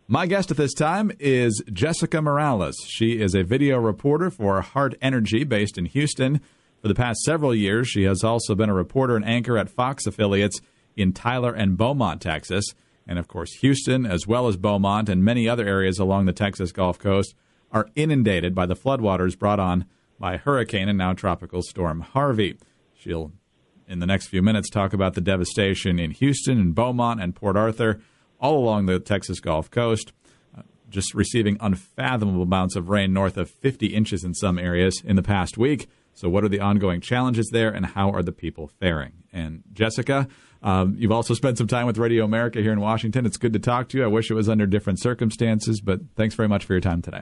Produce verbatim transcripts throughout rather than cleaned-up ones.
My guest at this time is Jessica Morales. She is a video reporter for Hart Energy based in Houston. For the past several years, she has also been a reporter and anchor at Fox affiliates in Tyler and Beaumont, Texas. And, of course, Houston, as well as Beaumont and many other areas along the Texas Gulf Coast, are inundated by the floodwaters brought on by Hurricane and now Tropical Storm Harvey. She'll, in the next few minutes, talk about the devastation in Houston and Beaumont and Port Arthur, all along the Texas Gulf Coast, uh, just receiving unfathomable amounts of rain, north of fifty inches in some areas in the past week. So what are the ongoing challenges there, and how are the people faring? And Jessica, um, you've also spent some time with Radio America here in Washington. It's good to talk to you. I wish it was under different circumstances, but thanks very much for your time today.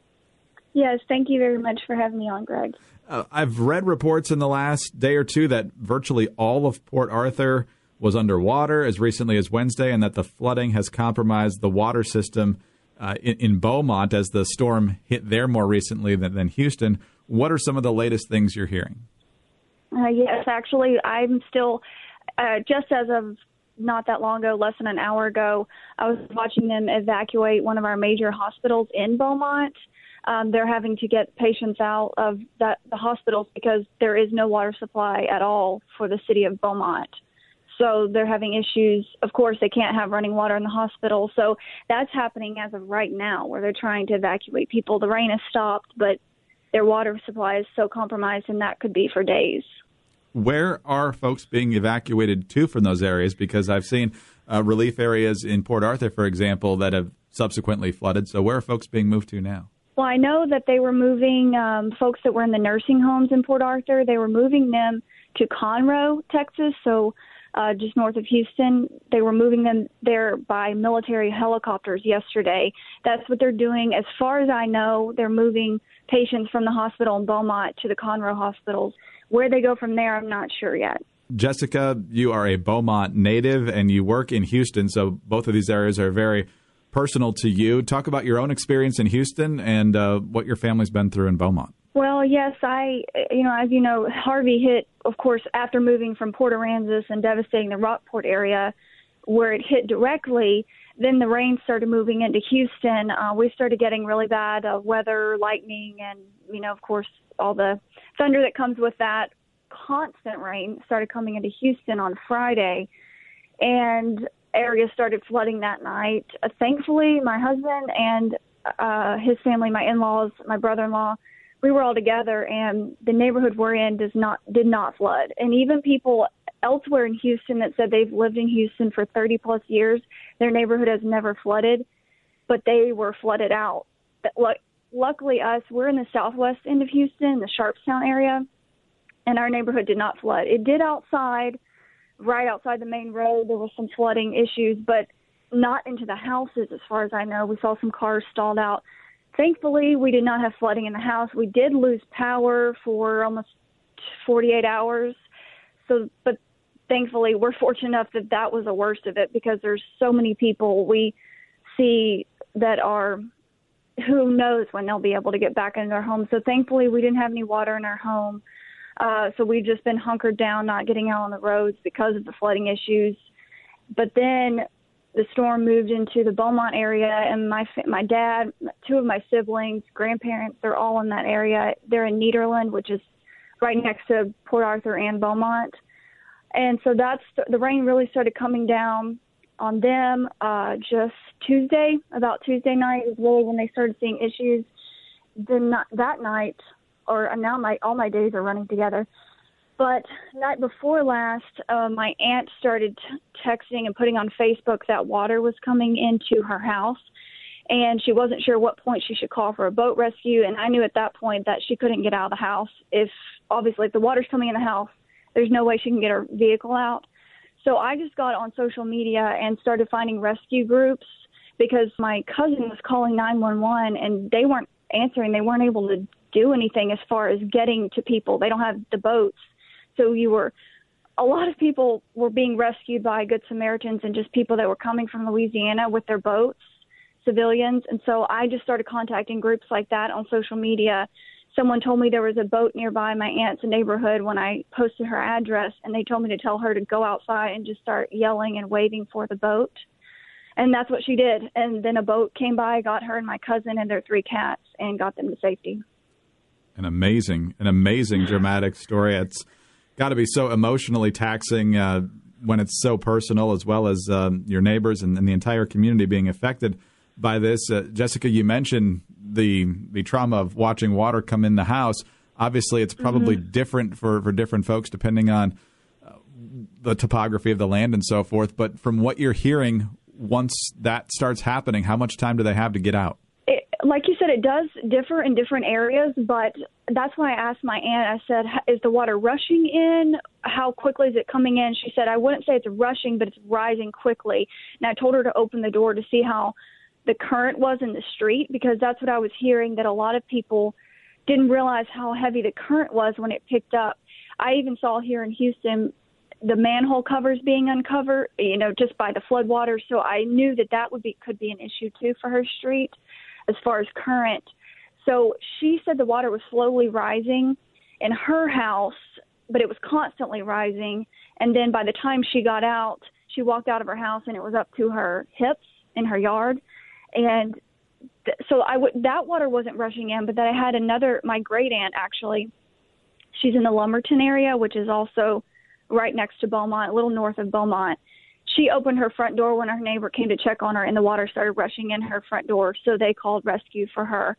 Yes, thank you very much for having me on, Greg. Uh, I've read reports in the last day or two that virtually all of Port Arthur was underwater as recently as Wednesday, and that the flooding has compromised the water system uh, in, in Beaumont as the storm hit there more recently than, than Houston. What are some of the latest things you're hearing? Uh, yes, actually, I'm still, uh, just as of not that long ago, less than an hour ago, I was watching them evacuate one of our major hospitals in Beaumont. Um, they're having to get patients out of that, the hospitals because there is no water supply at all for the city of Beaumont. So they're having issues. Of course, they can't have running water in the hospital. So that's happening as of right now, where they're trying to evacuate people. The rain has stopped, but their water supply is so compromised, and that could be for days. Where are folks being evacuated to from those areas? Because I've seen uh, relief areas in Port Arthur, for example, that have subsequently flooded. So where are folks being moved to now? Well, I know that they were moving um, folks that were in the nursing homes in Port Arthur. They were moving them to Conroe, Texas, so uh, just north of Houston. They were moving them there by military helicopters yesterday. That's what they're doing. As far as I know, they're moving patients from the hospital in Beaumont to the Conroe hospitals. Where they go from there, I'm not sure yet. Jessica, you are a Beaumont native and you work in Houston, so both of these areas are very personal to you. Talk about your own experience in Houston and uh, what your family's been through in Beaumont. Well, yes, I, you know, as you know, Harvey hit, of course, after moving from Port Aransas and devastating the Rockport area where it hit directly. Then the rain started moving into Houston. Uh, we started getting really bad uh, weather, lightning, and, you know, of course, all the thunder that comes with that. Constant rain started coming into Houston on Friday, and areas started flooding that night. Uh, thankfully, my husband and uh, his family, my in-laws, my brother-in-law, we were all together, and the neighborhood we're in does not did not flood. And even people elsewhere in Houston that said they've lived in Houston for thirty plus years, their neighborhood has never flooded, but they were flooded out. But look, luckily us, we're in the southwest end of Houston, the Sharpstown area, and our neighborhood did not flood. It did outside, right outside the main road. There was some flooding issues, but not into the houses as far as I know. We saw some cars stalled out. Thankfully, we did not have flooding in the house. We did lose power for almost forty-eight hours. So, but thankfully, we're fortunate enough that that was the worst of it, because there's so many people we see that are, who knows when they'll be able to get back into their homes. So thankfully, we didn't have any water in our home. Uh, so we've just been hunkered down, not getting out on the roads because of the flooding issues. But then the storm moved into the Beaumont area, and my my dad, two of my siblings, grandparents, they're all in that area. They're in Nederland, which is right next to Port Arthur and Beaumont. And so that's the rain really started coming down on them uh, just Tuesday, about Tuesday night is really when they started seeing issues. Then not, that night, or now my all my days are running together. But night before last, uh, my aunt started t- texting and putting on Facebook that water was coming into her house, and she wasn't sure what point she should call for a boat rescue. And I knew at that point that she couldn't get out of the house. If obviously if the water's coming in the house, there's no way she can get her vehicle out. So I just got on social media and started finding rescue groups, because my cousin was calling nine one one and they weren't answering. They weren't able to do anything as far as getting to people. They don't have the boats. So you were, a lot of people were being rescued by Good Samaritans and just people that were coming from Louisiana with their boats, civilians. And so I just started contacting groups like that on social media. Someone told me there was a boat nearby my aunt's neighborhood when I posted her address, and they told me to tell her to go outside and just start yelling and waving for the boat. And that's what she did. And then a boat came by, got her and my cousin and their three cats, and got them to safety. An amazing, an amazing dramatic story. It's got to be so emotionally taxing uh, when it's so personal, as well as um, your neighbors and, and the entire community being affected by this. Uh, Jessica, you mentioned the the trauma of watching water come in the house. Obviously, it's probably mm-hmm. different for, for different folks depending on uh, the topography of the land and so forth. But from what you're hearing, once that starts happening, how much time do they have to get out? It, like you said, it does differ in different areas, but that's why I asked my aunt, I said, is the water rushing in? How quickly is it coming in? She said, I wouldn't say it's rushing, but it's rising quickly. And I told her to open the door to see how the current was in the street, because that's what I was hearing, that a lot of people didn't realize how heavy the current was when it picked up. I even saw here in Houston the manhole covers being uncovered, you know, just by the floodwaters. So I knew that that would be could be an issue too for her street as far as current. So she said the water was slowly rising in her house, but it was constantly rising. And then by the time she got out, she walked out of her house and it was up to her hips in her yard. And th- so I w- that water wasn't rushing in, but then I had another, my great aunt actually, she's in the Lumberton area, which is also right next to Beaumont, a little north of Beaumont. She opened her front door when her neighbor came to check on her, and the water started rushing in her front door, so they called rescue for her.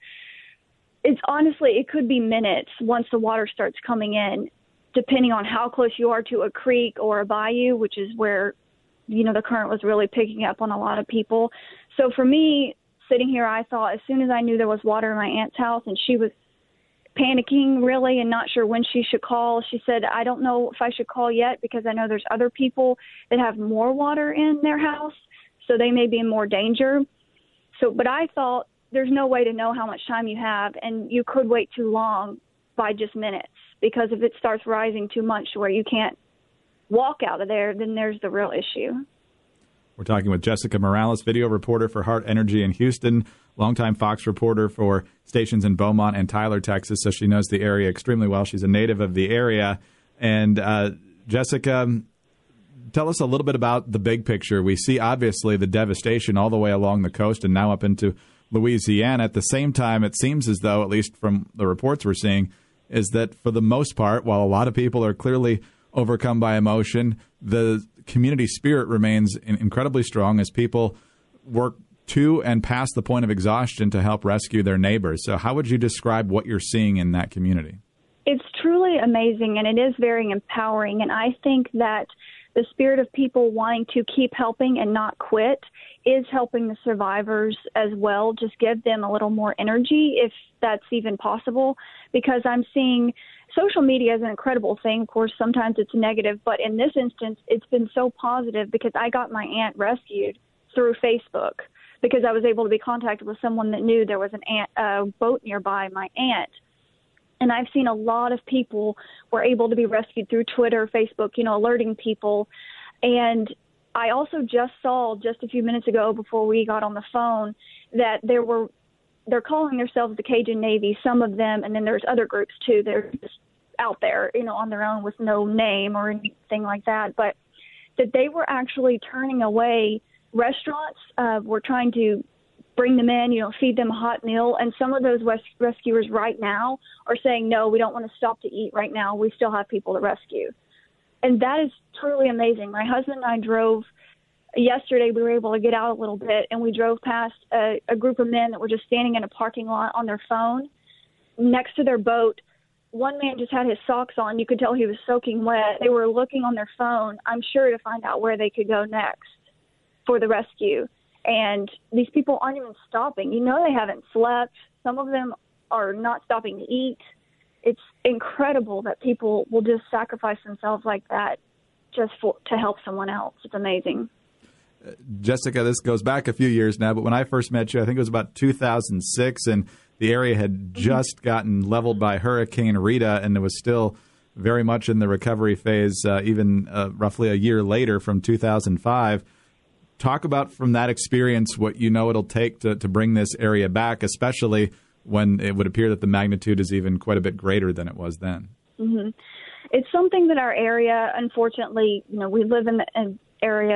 It's honestly, it could be minutes once the water starts coming in, depending on how close you are to a creek or a bayou, which is where, you know, the current was really picking up on a lot of people. So for me, sitting here, I thought as soon as I knew there was water in my aunt's house and she was panicking really and not sure when she should call, she said, I don't know if I should call yet because I know there's other people that have more water in their house, so they may be in more danger. So, but I thought there's no way to know how much time you have, and you could wait too long by just minutes, because if it starts rising too much to where you can't walk out of there, then there's the real issue. We're talking with Jessica Morales, video reporter for Hart Energy in Houston, longtime Fox reporter for stations in Beaumont and Tyler, Texas, so she knows the area extremely well. She's a native of the area. And uh, Jessica, tell us a little bit about the big picture. We see, obviously, the devastation all the way along the coast and now up into Louisiana. At the same time, it seems as though, at least from the reports we're seeing, is that for the most part, while a lot of people are clearly overcome by emotion, the community spirit remains incredibly strong as people work to and past the point of exhaustion to help rescue their neighbors. So how would you describe what you're seeing in that community? It's truly amazing, and it is very empowering. And I think that the spirit of people wanting to keep helping and not quit is helping the survivors as well. Just give them a little more energy, if that's even possible, because I'm seeing social media is an incredible thing. Of course, sometimes it's negative, but in this instance, it's been so positive because I got my aunt rescued through Facebook because I was able to be contacted with someone that knew there was an aunt, uh, boat nearby my aunt. And I've seen a lot of people were able to be rescued through Twitter, Facebook, you know, alerting people. And I also just saw just a few minutes ago before we got on the phone that there were, they're calling themselves the Cajun Navy, some of them, and then there's other groups too. They're just out there, you know, on their own with no name or anything like that. But that they were actually turning away restaurants, uh, were trying to bring them in, you know, feed them a hot meal. And some of those res- rescuers right now are saying, no, we don't want to stop to eat right now. We still have people to rescue. And that is truly amazing. My husband and I drove yesterday. We were able to get out a little bit, and we drove past a, a group of men that were just standing in a parking lot on their phone next to their boat. One man just had his socks on. You could tell he was soaking wet. They were looking on their phone, I'm sure, to find out where they could go next for the rescue. And these people aren't even stopping. You know, they haven't slept. Some of them are not stopping to eat. It's incredible that people will just sacrifice themselves like that just for, to help someone else. It's amazing. Uh, Jessica, this goes back a few years now, but when I first met you, I think it was about two thousand six, and the area had just gotten leveled by Hurricane Rita, and it was still very much in the recovery phase, uh, even uh, roughly a year later from two thousand five. Talk about, from that experience, what you know it'll take to, to bring this area back, especially when it would appear that the magnitude is even quite a bit greater than it was then. Mm-hmm. It's something that our area, unfortunately, you know, we live in an area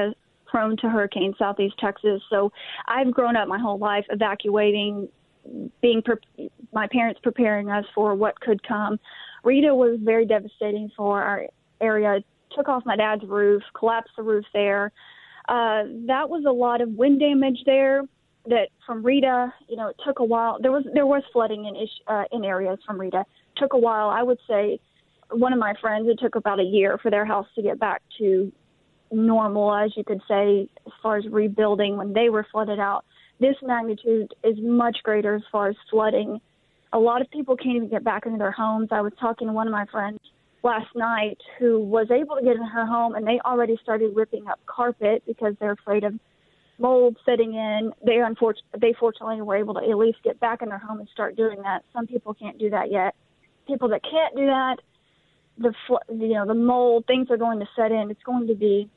prone to hurricanes, Southeast Texas. So I've grown up my whole life evacuating, being pre- my parents preparing us for what could come. Rita was very devastating for our area. It took off my dad's roof, collapsed the roof there. Uh, that was a lot of wind damage there. That from Rita, you know, it took a while. There was there was flooding in ish, uh, in areas from Rita. It took a while. I would say one of my friends, it took about a year for their house to get back to normal, as you could say, as far as rebuilding when they were flooded out. This magnitude is much greater as far as flooding. A lot of people can't even get back into their homes. I was talking to one of my friends last night who was able to get in her home, and they already started ripping up carpet because they're afraid of mold setting in. They unfortunately, they fortunately were able to at least get back in their home and start doing that. Some people can't do that yet. People that can't do that, the you know the mold, things are going to set in. It's going to be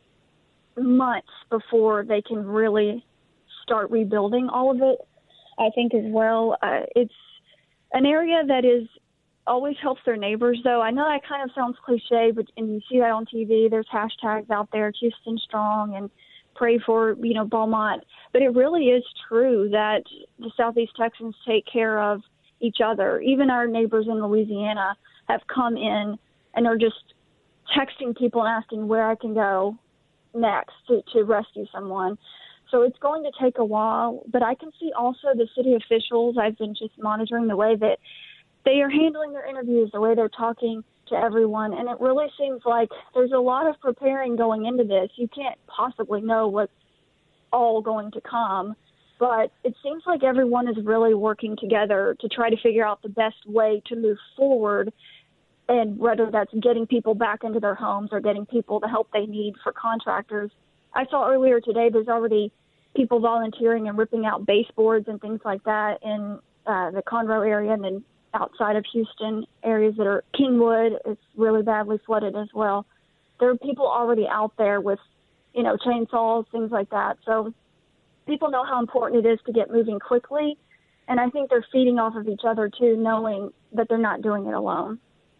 months before they can really start rebuilding all of it. I think as well, uh, it's an area that is always helps their neighbors, though. I know that kind of sounds cliche, but and you see that on T V. There's hashtags out there, Houston Strong, and pray for, you know, Beaumont. But it really is true that the Southeast Texans take care of each other. Even our neighbors in Louisiana have come in and are just texting people and asking where I can go next to, to rescue someone. So it's going to take a while, but I can see also the city officials. I've been just monitoring the way that they are handling their interviews, the way they're talking to everyone, and it really seems like there's a lot of preparing going into this. You can't possibly know what's all going to come, but it seems like everyone is really working together to try to figure out the best way to move forward, and whether that's getting people back into their homes or getting people the help they need for contractors. I saw earlier today there's already people volunteering and ripping out baseboards and things like that in uh, the Conroe area, and then outside of Houston, areas that are Kingwood is really badly flooded as well. There are people already out there with, you know, chainsaws, things like that. So people know how important it is to get moving quickly, and I think they're feeding off of each other too, knowing that they're not doing it alone.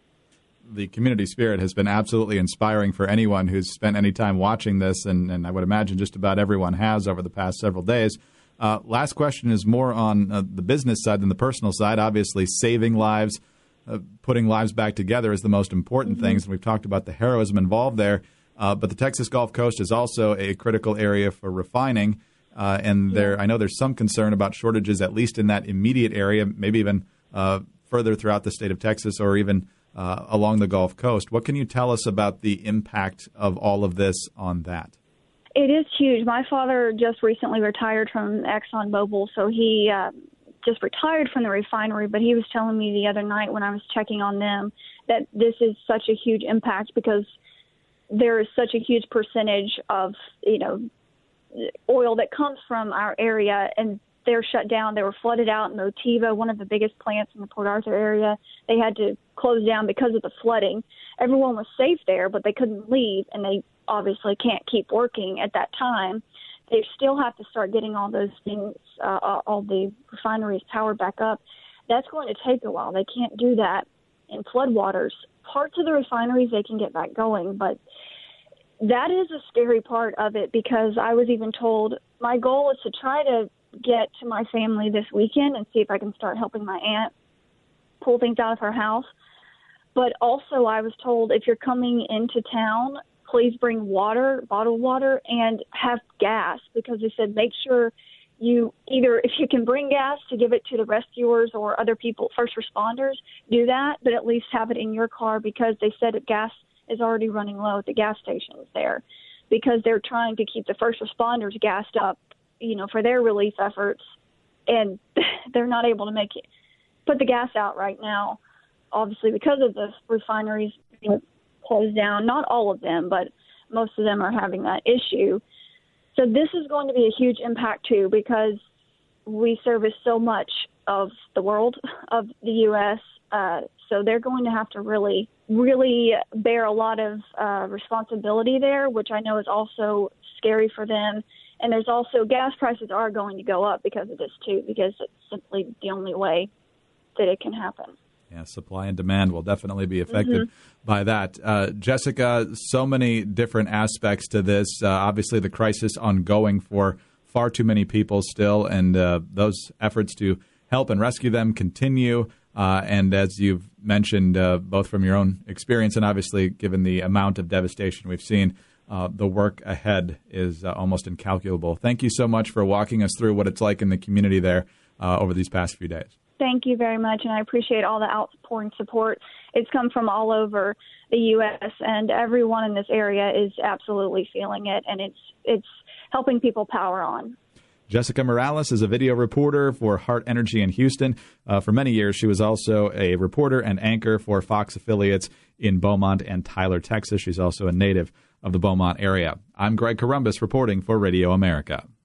The community spirit has been absolutely inspiring for anyone who's spent any time watching this, and, and I would imagine just about everyone has over the past several days. Uh, last question is more on uh, the business side than the personal side. Obviously, saving lives, uh, putting lives back together is the most important mm-hmm. things, and we've talked about the heroism involved there. Uh, but the Texas Gulf Coast is also a critical area for refining, uh, and there yeah. I know there's some concern about shortages, at least in that immediate area, maybe even uh, further throughout the state of Texas or even Uh, along the Gulf Coast. What can you tell us about the impact of all of this on that? It is huge. My father just recently retired from ExxonMobil, so he uh, just retired from the refinery, but he was telling me the other night when I was checking on them that this is such a huge impact because there is such a huge percentage of, you know, oil that comes from our area, and they're shut down. They were flooded out in Motiva, one of the biggest plants in the Port Arthur area. They had to close down because of the flooding. Everyone was safe there, but they couldn't leave, and they obviously can't keep working at that time. They still have to start getting all those things, uh, all the refineries powered back up. That's going to take a while. They can't do that in floodwaters. Parts of the refineries they can get back going, but that is a scary part of it because I was even told my goal is to try to get to my family this weekend and see if I can start helping my aunt pull things out of her house. But also I was told if you're coming into town, please bring water, bottled water, and have gas, because they said make sure you either, if you can bring gas to give it to the rescuers or other people, first responders, do that, but at least have it in your car, because they said that gas is already running low at the gas stations there because they're trying to keep the first responders gassed up, you know, for their relief efforts, and they're not able to make it, put the gas out right now, obviously because of the refineries being closed down. Not all of them, but most of them are having that issue. So this is going to be a huge impact too, because we service so much of the world, of the U S, uh, so they're going to have to really, really bear a lot of uh, responsibility there, which I know is also scary for them. And there's also gas prices are going to go up because of this too, because it's simply the only way that it can happen. Yeah, supply and demand will definitely be affected Mm-hmm. by that. Uh, Jessica, so many different aspects to this. Uh, obviously, the crisis ongoing for far too many people still, and uh, those efforts to help and rescue them continue. Uh, and as you've mentioned, uh, both from your own experience and obviously given the amount of devastation we've seen, uh, the work ahead is uh, almost incalculable. Thank you so much for walking us through what it's like in the community there uh, over these past few days. Thank you very much, and I appreciate all the outpouring support. It's come from all over the U S, and everyone in this area is absolutely feeling it, and it's it's helping people power on. Jessica Morales is a video reporter for Hart Energy in Houston. Uh, for many years, she was also a reporter and anchor for Fox affiliates in Beaumont and Tyler, Texas. She's also a native of the Beaumont area. I'm Greg Columbus reporting for Radio America.